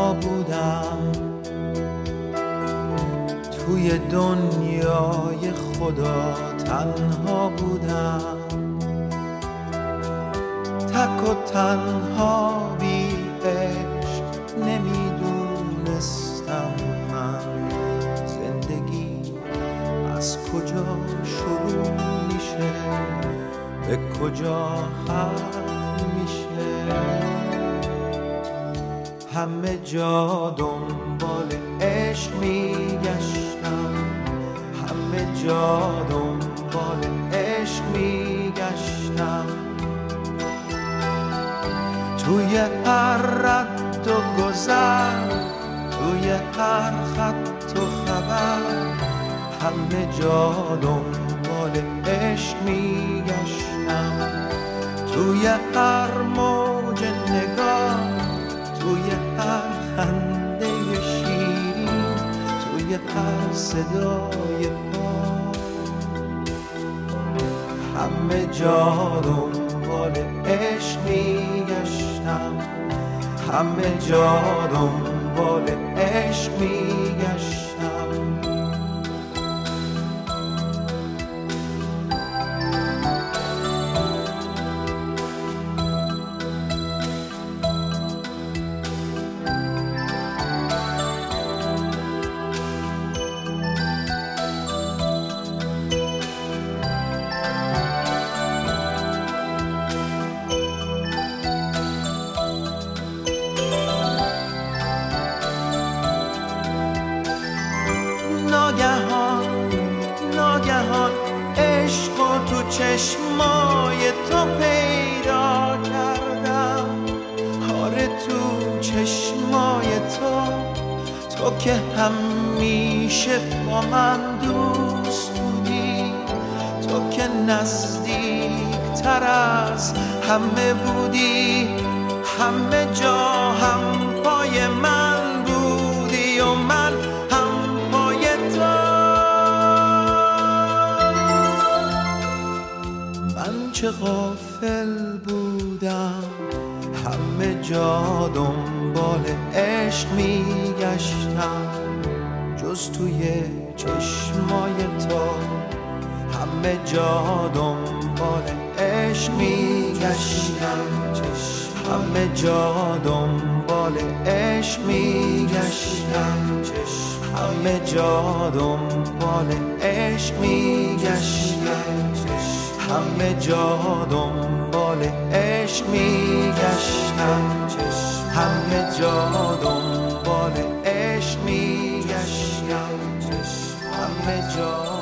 تنها بودم، توی دنیای خدا تنها بودم، تک و تنها بی عشق نمیدونستم من زندگی از کجا شروع میشه به کجا ختم میشه. همه جا دنبال عشق میگشتم، همه جا دنبال عشق میگشتم، توی هر رد و گذر، توی هر خط و خبر، همه جا دنبال عشق میگشتم، توی هر موج نگاه، توی هر خنده شیرین، توی هر صدای پا، همه جا دنبال عشق میگشتم، همه جا دنبال عشق میگشتم. ناگهان عشقو تو چشمای تو پیدا کردم، آره تو چشمای تو که همیشه با من دوست بودی، تو که نزدیکتر از همه بودی، همه جا هم پای من بودی و من چه غافل بودم، همه جا دنبال عشق میگشتم، جز توی چشمای تو، همه جا دنبال عشق میگشتم، همه جا دنبال عشق میگشتم، همه جا دنبال عشق میگشتم، همه جا دنبال عشق میگشتم، همه جا دنبال عشق میگشتم، همه جا